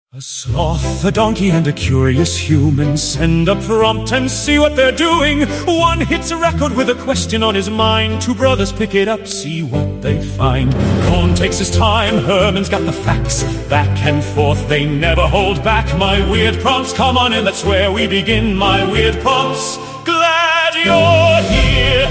A sloth, a donkey, and a curious human send a prompt and see what they're doing. One hits a record with a question on his mind. Two brothers pick it up, see what they find. Cohn takes his time, Herman's got the facts. Back and forth, they never hold back. My weird prompts, come on in, that's where we begin. My weird prompts, glad you're here.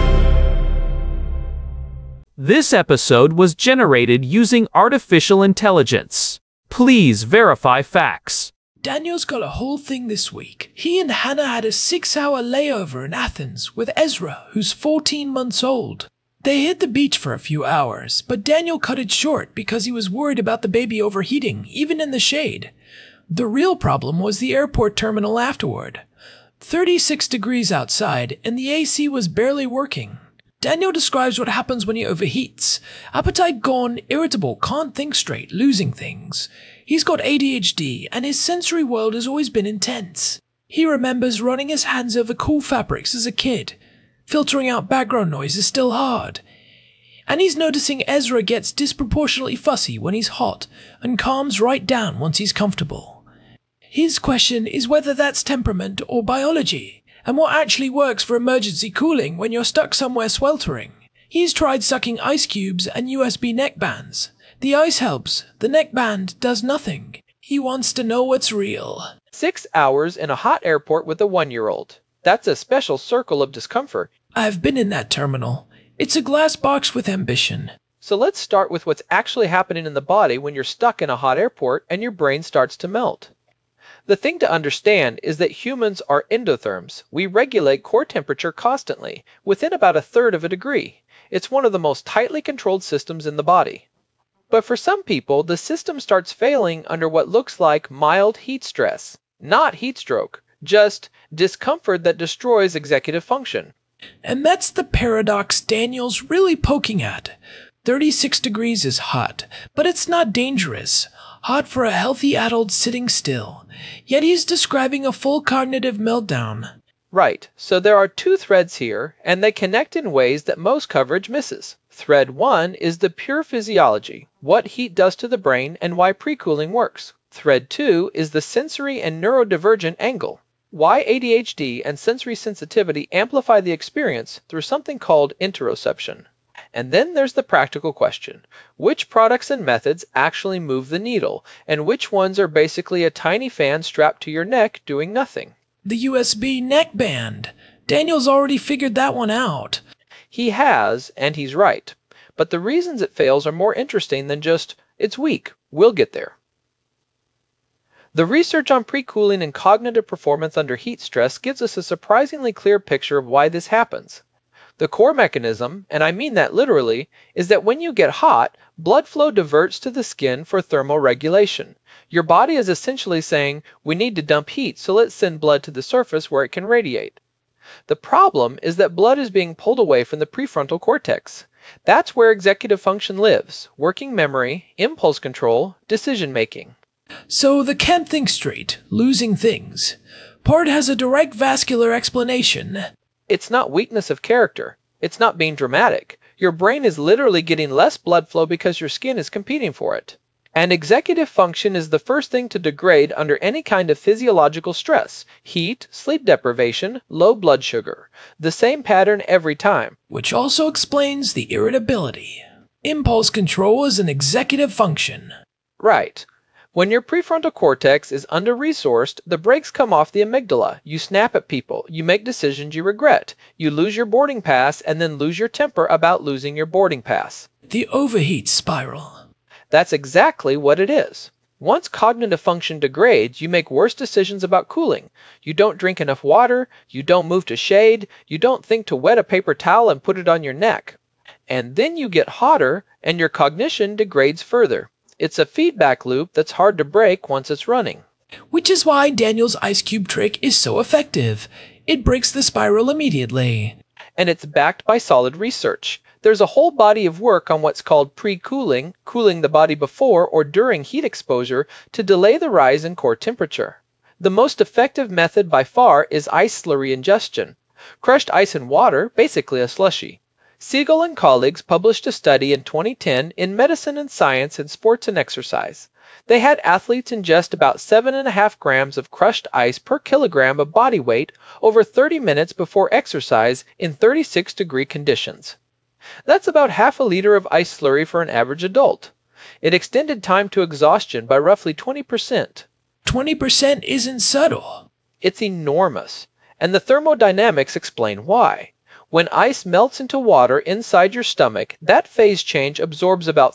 This episode was generated using artificial intelligence. Please verify facts. Daniel's got a whole thing this week. He and Hannah had a 6-hour layover in Athens with Ezra, who's 14 months old. They hit the beach for a few hours, but Daniel cut it short because he was worried about the baby overheating, even in the shade. The real problem was the airport terminal afterward. 36 degrees outside, and the AC was barely working. Daniel describes what happens when he overheats. Appetite gone, irritable, can't think straight, losing things. He's got ADHD, and his sensory world has always been intense. He remembers running his hands over cool fabrics as a kid. Filtering out background noise is still hard. And he's noticing Ezra gets disproportionately fussy when he's hot, and calms right down once he's comfortable. His question is whether that's temperament or biology, and what actually works for emergency cooling when you're stuck somewhere sweltering. He's tried sucking ice cubes and USB neckbands. The ice helps, the neckband does nothing. He wants to know what's real. 6 hours in a hot airport with a 1-year-old. That's a special circle of discomfort. I've been in that terminal. It's a glass box with ambition. So let's start with what's actually happening in the body when you're stuck in a hot airport and your brain starts to melt. The thing to understand is that humans are endotherms. We regulate core temperature constantly, within about 1/3 of a degree. It's one of the most tightly controlled systems in the body. But for some people, the system starts failing under what looks like mild heat stress. Not heat stroke, just discomfort that destroys executive function. And that's the paradox Daniel's really poking at. 36 degrees is hot, but it's not dangerous. Hot for a healthy adult sitting still. Yet he's describing a full cognitive meltdown. Right, so there are 2 threads here, and they connect in ways that most coverage misses. Thread 1 is the pure physiology, what heat does to the brain and why pre-cooling works. Thread 2 is the sensory and neurodivergent angle, why ADHD and sensory sensitivity amplify the experience through something called interoception. And then there's the practical question. Which products and methods actually move the needle, and which ones are basically a tiny fan strapped to your neck doing nothing? The USB neckband. Daniel's already figured that one out. He has, and he's right. But the reasons it fails are more interesting than just, it's weak, we'll get there. The research on pre-cooling and cognitive performance under heat stress gives us a surprisingly clear picture of why this happens. The core mechanism, and I mean that literally, is that when you get hot, blood flow diverts to the skin for thermal regulation. Your body is essentially saying, we need to dump heat, so let's send blood to the surface where it can radiate. The problem is that blood is being pulled away from the prefrontal cortex. That's where executive function lives, working memory, impulse control, decision making. So the can't think straight, losing things, part has a direct vascular explanation. It's not weakness of character. It's not being dramatic. Your brain is literally getting less blood flow because your skin is competing for it. And executive function is the first thing to degrade under any kind of physiological stress. Heat, sleep deprivation, low blood sugar. The same pattern every time. Which also explains the irritability. Impulse control is an executive function. Right. When your prefrontal cortex is under-resourced, the brakes come off the amygdala. You snap at people. You make decisions you regret. You lose your boarding pass and then lose your temper about losing your boarding pass. The overheat spiral. That's exactly what it is. Once cognitive function degrades, you make worse decisions about cooling. You don't drink enough water. You don't move to shade. You don't think to wet a paper towel and put it on your neck. And then you get hotter and your cognition degrades further. It's a feedback loop that's hard to break once it's running. Which is why Daniel's ice cube trick is so effective. It breaks the spiral immediately. And it's backed by solid research. There's a whole body of work on what's called pre-cooling, cooling the body before or during heat exposure to delay the rise in core temperature. The most effective method by far is ice slurry ingestion. Crushed ice and water, basically a slushie. Siegel and colleagues published a study in 2010 in Medicine and Science in Sports and Exercise. They had athletes ingest about 7.5 grams of crushed ice per kilogram of body weight over 30 minutes before exercise in 36-degree conditions. That's about half a liter of ice slurry for an average adult. It extended time to exhaustion by roughly 20%. 20% isn't subtle. It's enormous, and the thermodynamics explain why. When ice melts into water inside your stomach, that phase change absorbs about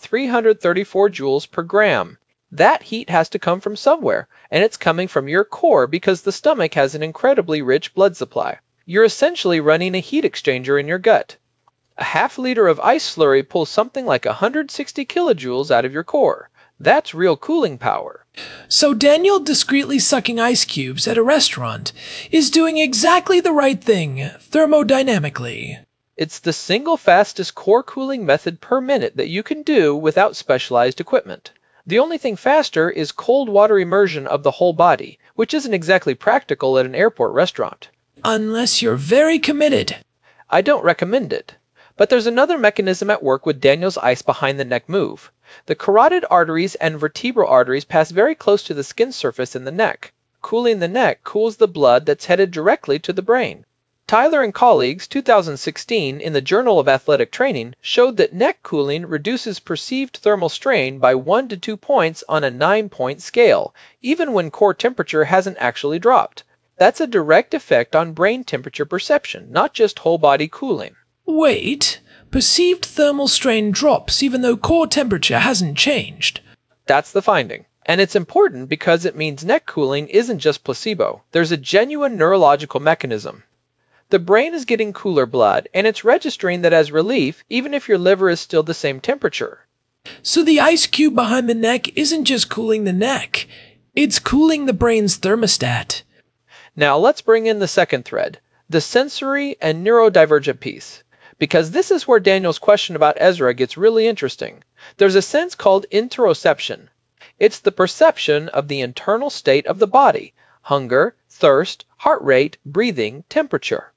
334 joules per gram. That heat has to come from somewhere, and it's coming from your core because the stomach has an incredibly rich blood supply. You're essentially running a heat exchanger in your gut. A half liter of ice slurry pulls something like 160 kilojoules out of your core. That's real cooling power. So Daniel discreetly sucking ice cubes at a restaurant is doing exactly the right thing, thermodynamically. It's the single fastest core cooling method per minute that you can do without specialized equipment. The only thing faster is cold water immersion of the whole body, which isn't exactly practical at an airport restaurant. Unless you're very committed. I don't recommend it. But there's another mechanism at work with Daniel's ice behind the neck move. The carotid arteries and vertebral arteries pass very close to the skin surface in the neck. Cooling the neck cools the blood that's headed directly to the brain. Tyler and colleagues, 2016, in the Journal of Athletic Training, showed that neck cooling reduces perceived thermal strain by 1 to 2 points on a 9-point scale, even when core temperature hasn't actually dropped. That's a direct effect on brain temperature perception, not just whole body cooling. Wait, perceived thermal strain drops even though core temperature hasn't changed. That's the finding. And it's important because it means neck cooling isn't just placebo. There's a genuine neurological mechanism. The brain is getting cooler blood, and it's registering that as relief, even if your liver is still the same temperature. So the ice cube behind the neck isn't just cooling the neck, it's cooling the brain's thermostat. Now let's bring in the second thread, the sensory and neurodivergent piece. Because this is where Daniel's question about Ezra gets really interesting. There's a sense called interoception. It's the perception of the internal state of the body: hunger, thirst, heart rate, breathing, temperature.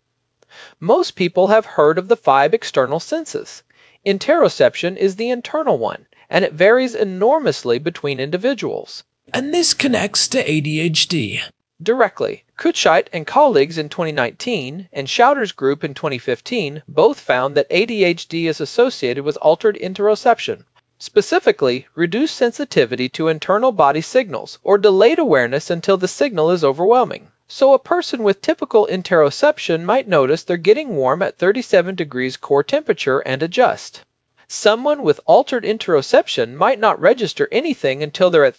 Most people have heard of the 5 external senses. Interoception is the internal one, and it varies enormously between individuals. And this connects to ADHD. Directly. Kutscheit and colleagues in 2019 and Schauder's group in 2015 both found that ADHD is associated with altered interoception, specifically reduced sensitivity to internal body signals or delayed awareness until the signal is overwhelming. So a person with typical interoception might notice they're getting warm at 37 degrees core temperature and adjust. Someone with altered interoception might not register anything until they're at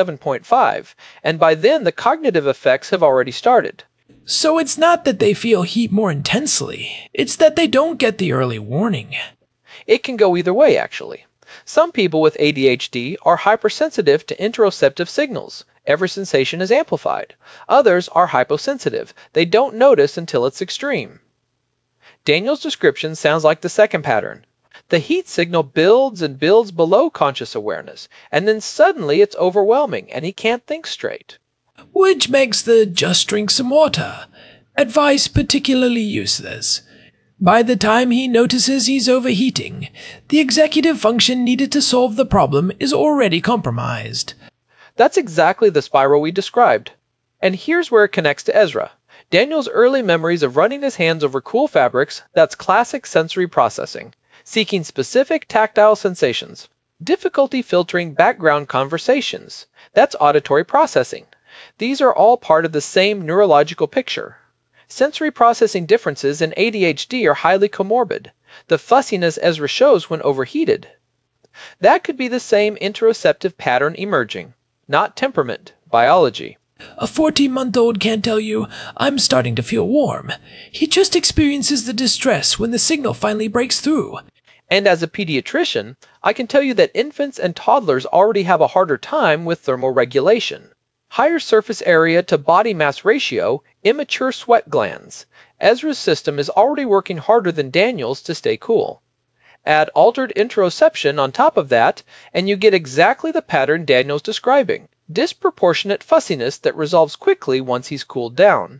37.5, and by then the cognitive effects have already started. So it's not that they feel heat more intensely, it's that they don't get the early warning. It can go either way, actually. Some people with ADHD are hypersensitive to interoceptive signals. Every sensation is amplified. Others are hyposensitive. They don't notice until it's extreme. Daniel's description sounds like the second pattern. The heat signal builds and builds below conscious awareness, and then suddenly it's overwhelming and he can't think straight. Which makes the just drink some water advice particularly useless. By the time he notices he's overheating, the executive function needed to solve the problem is already compromised. That's exactly the spiral we described. And here's where it connects to Ezra. Daniel's early memories of running his hands over cool fabrics, that's classic sensory processing. Seeking specific tactile sensations. Difficulty filtering background conversations. That's auditory processing. These are all part of the same neurological picture. Sensory processing differences in ADHD are highly comorbid. The fussiness Ezra shows when overheated. That could be the same interoceptive pattern emerging. Not temperament, biology. A 14-month-old can't tell you, I'm starting to feel warm. He just experiences the distress when the signal finally breaks through. And as a pediatrician, I can tell you that infants and toddlers already have a harder time with thermal regulation. Higher surface area to body mass ratio, immature sweat glands. Ezra's system is already working harder than Daniel's to stay cool. Add altered interoception on top of that, and you get exactly the pattern Daniel's describing. Disproportionate fussiness that resolves quickly once he's cooled down.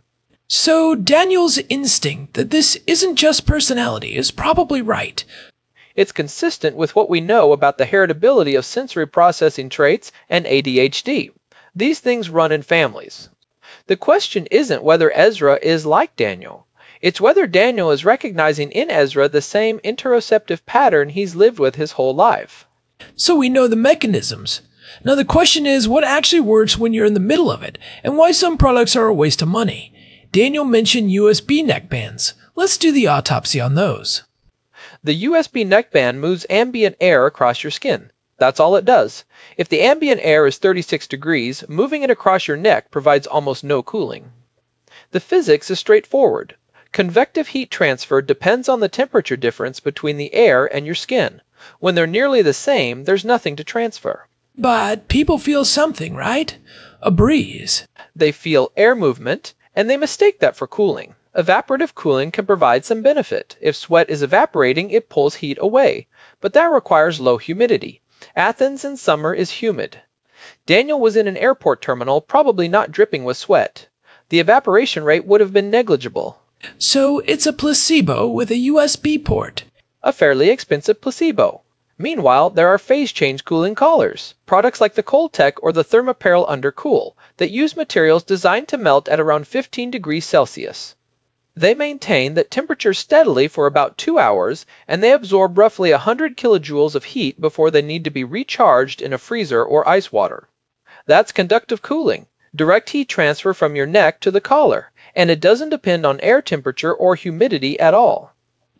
So Daniel's instinct that this isn't just personality is probably right. It's consistent with what we know about the heritability of sensory processing traits and ADHD. These things run in families. The question isn't whether Ezra is like Daniel. It's whether Daniel is recognizing in Ezra the same interoceptive pattern he's lived with his whole life. So we know the mechanisms. Now the question is what actually works when you're in the middle of it, and why some products are a waste of money. Daniel mentioned USB neckbands. Let's do the autopsy on those. The USB neckband moves ambient air across your skin. That's all it does. If the ambient air is 36 degrees, moving it across your neck provides almost no cooling. The physics is straightforward. Convective heat transfer depends on the temperature difference between the air and your skin. When they're nearly the same, there's nothing to transfer. But people feel something, right? A breeze. They feel air movement, and they mistake that for cooling. Evaporative cooling can provide some benefit. If sweat is evaporating, it pulls heat away, but that requires low humidity. Athens in summer is humid. Daniel was in an airport terminal, probably not dripping with sweat. The evaporation rate would have been negligible. So it's a placebo with a USB port. A fairly expensive placebo. Meanwhile, there are phase change cooling collars, products like the Coldtech or the Thermoperil Undercool, that use materials designed to melt at around 15 degrees Celsius. They maintain that temperature steadily for about 2 hours, and they absorb roughly 100 kilojoules of heat before they need to be recharged in a freezer or ice water. That's conductive cooling, direct heat transfer from your neck to the collar, and it doesn't depend on air temperature or humidity at all.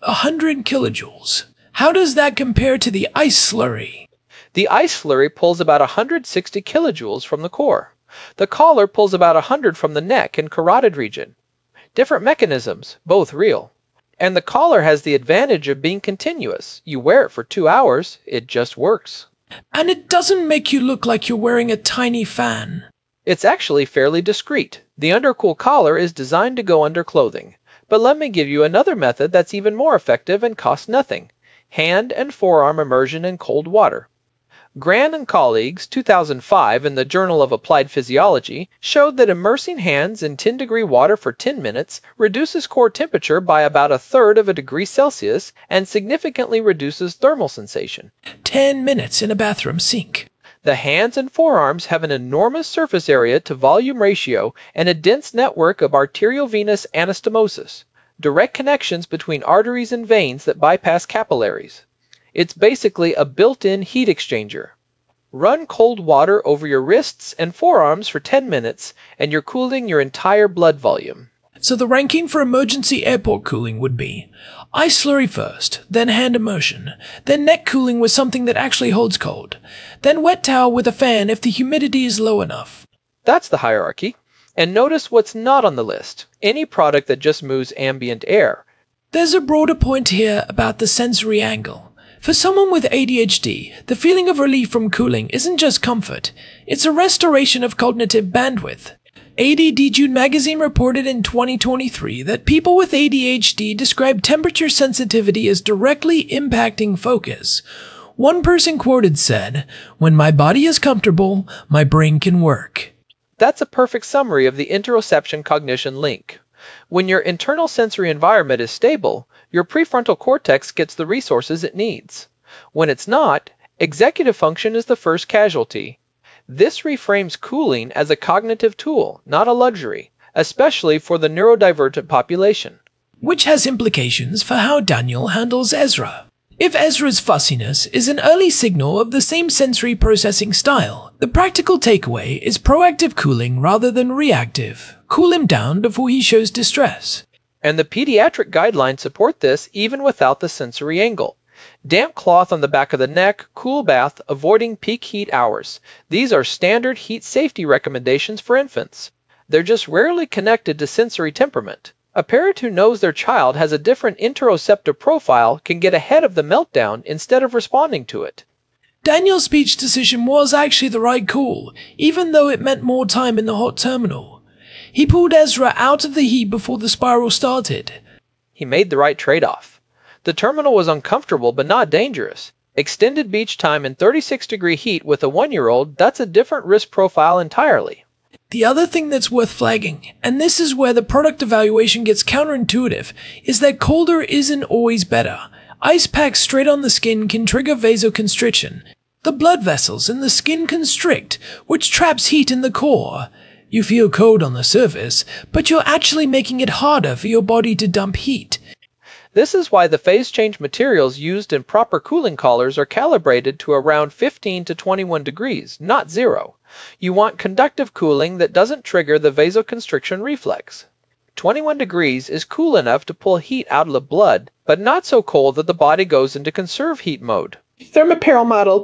100 kilojoules. How does that compare to the ice slurry? The ice slurry pulls about 160 kilojoules from the core. The collar pulls about 100 from the neck and carotid region. Different mechanisms, both real. And the collar has the advantage of being continuous. You wear it for 2 hours, it just works. And it doesn't make you look like you're wearing a tiny fan. It's actually fairly discreet. The Undercool collar is designed to go under clothing. But let me give you another method that's even more effective and costs nothing. Hand and forearm immersion in cold water. Gran and colleagues, 2005, in the Journal of Applied Physiology, showed that immersing hands in 10-degree water for 10 minutes reduces core temperature by about 1/3 of a degree Celsius and significantly reduces thermal sensation. 10 minutes in a bathroom sink. The hands and forearms have an enormous surface area to volume ratio and a dense network of arteriovenous anastomosis, direct connections between arteries and veins that bypass capillaries. It's basically a built-in heat exchanger. Run cold water over your wrists and forearms for 10 minutes, and you're cooling your entire blood volume. So the ranking for emergency airport cooling would be ice slurry first, then hand immersion, then neck cooling with something that actually holds cold, then wet towel with a fan if the humidity is low enough. That's the hierarchy. And notice what's not on the list. Any product that just moves ambient air. There's a broader point here about the sensory angle. For someone with ADHD, the feeling of relief from cooling isn't just comfort, it's a restoration of cognitive bandwidth. ADD June magazine reported in 2023 that people with ADHD describe temperature sensitivity as directly impacting focus. One person quoted said, "When my body is comfortable, my brain can work." That's a perfect summary of the interoception cognition link. When your internal sensory environment is stable, your prefrontal cortex gets the resources it needs. When it's not, executive function is the first casualty. This reframes cooling as a cognitive tool, not a luxury, especially for the neurodivergent population. Which has implications for how Daniel handles Ezra. If Ezra's fussiness is an early signal of the same sensory processing style, the practical takeaway is proactive cooling rather than reactive. Cool him down before he shows distress. And the pediatric guidelines support this even without the sensory angle. Damp cloth on the back of the neck, cool bath, avoiding peak heat hours. These are standard heat safety recommendations for infants. They're just rarely connected to sensory temperament. A parent who knows their child has a different interoceptive profile can get ahead of the meltdown instead of responding to it. Daniel's speech decision was actually the right call, even though it meant more time in the hot terminal. He pulled Ezra out of the heat before the spiral started. He made the right trade-off. The terminal was uncomfortable but not dangerous. Extended beach time in 36-degree heat with a 1-year-old, that's a different risk profile entirely. The other thing that's worth flagging, and this is where the product evaluation gets counterintuitive, is that colder isn't always better. Ice packs straight on the skin can trigger vasoconstriction. The blood vessels in the skin constrict, which traps heat in the core. You feel cold on the surface, but you're actually making it harder for your body to dump heat. This is why the phase change materials used in proper cooling collars are calibrated to around 15 to 21 degrees, not 0. You want conductive cooling that doesn't trigger the vasoconstriction reflex. 21 degrees is cool enough to pull heat out of the blood, but not so cold that the body goes into conserve heat mode. Thermapparel model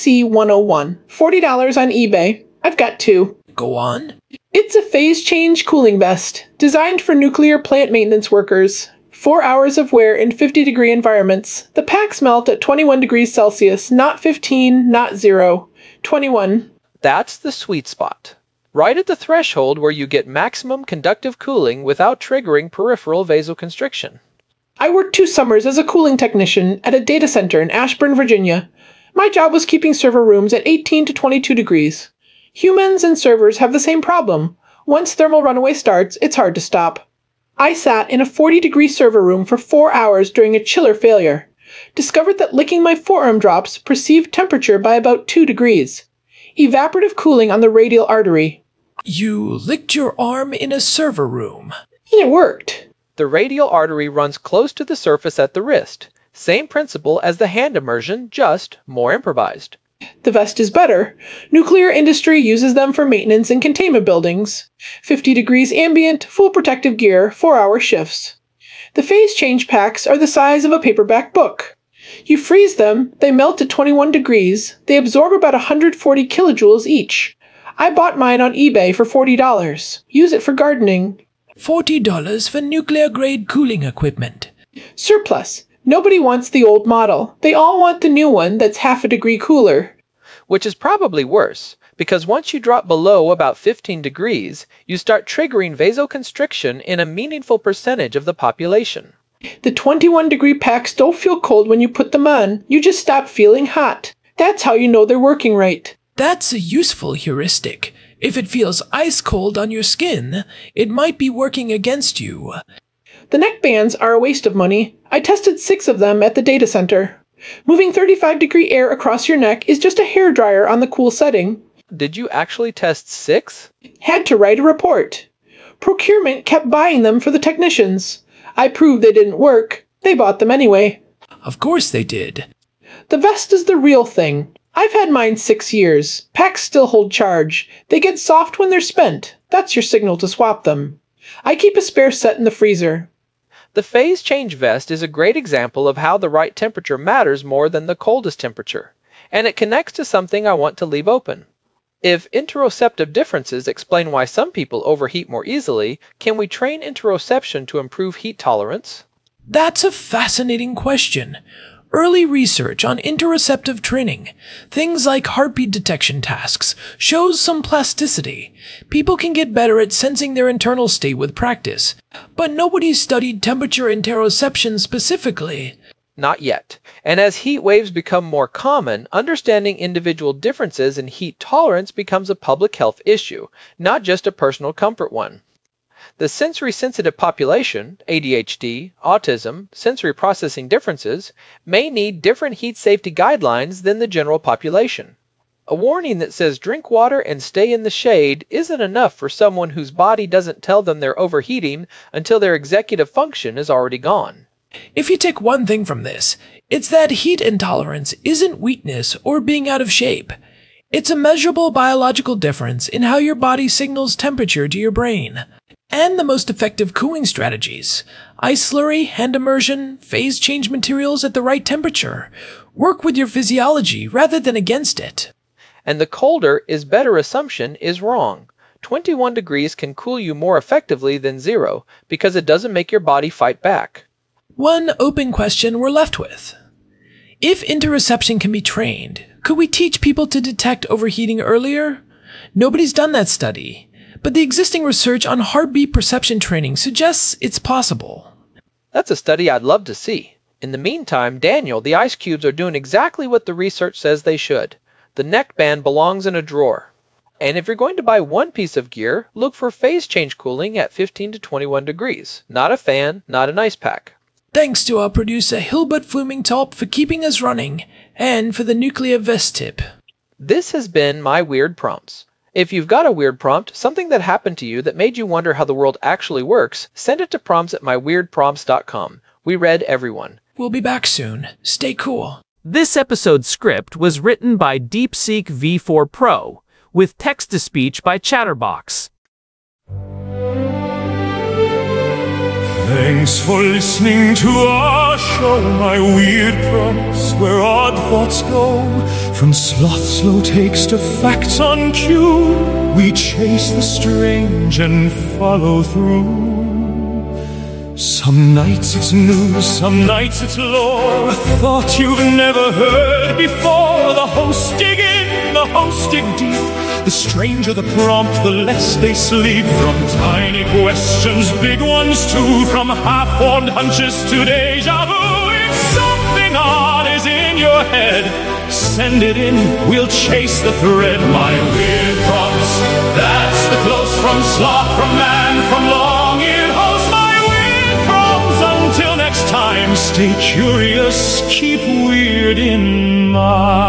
TC101, $40 on eBay. I've got two. Go on. It's a phase change cooling vest, designed for nuclear plant maintenance workers. 4 hours of wear in 50-degree environments. The packs melt at 21 degrees Celsius, not 15, not 0. 21. That's the sweet spot. Right at the threshold where you get maximum conductive cooling without triggering peripheral vasoconstriction. I worked 2 summers as a cooling technician at a data center in Ashburn, Virginia. My job was keeping server rooms at 18 to 22 degrees. Humans and servers have the same problem. Once thermal runaway starts, it's hard to stop. I sat in a 40-degree server room for 4 hours during a chiller failure. Discovered that licking my forearm drops perceived temperature by about 2 degrees. Evaporative cooling on the radial artery. You licked your arm in a server room. And it worked. The radial artery runs close to the surface at the wrist. Same principle as the hand immersion, just more improvised. The vest is better. Nuclear industry uses them for maintenance in containment buildings. 50 degrees ambient, full protective gear, 4-hour shifts. The phase change packs are the size of a paperback book. You freeze them, they melt at 21 degrees, they absorb about 140 kilojoules each. I bought mine on eBay for $40. Use it for gardening. $40 for nuclear-grade cooling equipment. Surplus. Nobody wants the old model. They all want the new one that's half a degree cooler. Which is probably worse, because once you drop below about 15 degrees, you start triggering vasoconstriction in a meaningful percentage of the population. The 21-degree packs don't feel cold when you put them on. You just stop feeling hot. That's how you know they're working right. That's a useful heuristic. If it feels ice cold on your skin, it might be working against you. The neck bands are a waste of money. I tested 6 of them at the data center. Moving 35-degree air across your neck is just a hairdryer on the cool setting. Did you actually test 6? Had to write a report. Procurement kept buying them for the technicians. I proved they didn't work. They bought them anyway. Of course they did. The vest is the real thing. I've had mine 6 years. Packs still hold charge. They get soft when they're spent. That's your signal to swap them. I keep a spare set in the freezer. The phase change vest is a great example of how the right temperature matters more than the coldest temperature, and it connects to something I want to leave open. If interoceptive differences explain why some people overheat more easily, can we train interoception to improve heat tolerance? That's a fascinating question. Early research on interoceptive training, things like heartbeat detection tasks, shows some plasticity. People can get better at sensing their internal state with practice, but nobody's studied temperature interoception specifically. Not yet. And as heat waves become more common, understanding individual differences in heat tolerance becomes a public health issue, not just a personal comfort one. The sensory-sensitive population, ADHD, autism, sensory processing differences, may need different heat safety guidelines than the general population. A warning that says drink water and stay in the shade isn't enough for someone whose body doesn't tell them they're overheating until their executive function is already gone. If you take one thing from this, it's that heat intolerance isn't weakness or being out of shape. It's a measurable biological difference in how your body signals temperature to your brain. And the most effective cooling strategies. Ice slurry, hand immersion, phase change materials at the right temperature. Work with your physiology rather than against it. And the colder is better assumption is wrong. 21 degrees can cool you more effectively than 0 because it doesn't make your body fight back. One open question we're left with. If interoception can be trained, could we teach people to detect overheating earlier? Nobody's done that study. But the existing research on heartbeat perception training suggests it's possible. That's a study I'd love to see. In the meantime, Daniel, the ice cubes are doing exactly what the research says they should. The neckband belongs in a drawer. And if you're going to buy one piece of gear, look for phase change cooling at 15 to 21 degrees. Not a fan, not an ice pack. Thanks to our producer Hilbert Flumingtop for keeping us running, and for the nuclear vest tip. This has been my Weird Prompts. If you've got a weird prompt, something that happened to you that made you wonder how the world actually works, send it to prompts@myweirdprompts.com. We read everyone. We'll be back soon. Stay cool. This episode's script was written by DeepSeek V4 Pro, with text-to-speech by Chatterbox. Thanks for listening to our show, My Weird Prompts, where odd thoughts go. From sloth slow takes to facts on cue, we chase the strange and follow through. Some nights it's news, some nights it's lore, a thought you've never heard before. The hosts dig in, the hosts dig deep. The stranger the prompt, the less they sleep. From tiny questions, big ones too. From half-formed hunches to deja vu. If something odd is in your head, send it in, we'll chase the thread. My Weird Prompts, that's the close from sloth, from man, from long-eared host. My Weird Prompts, until next time, stay curious, keep weird in mind.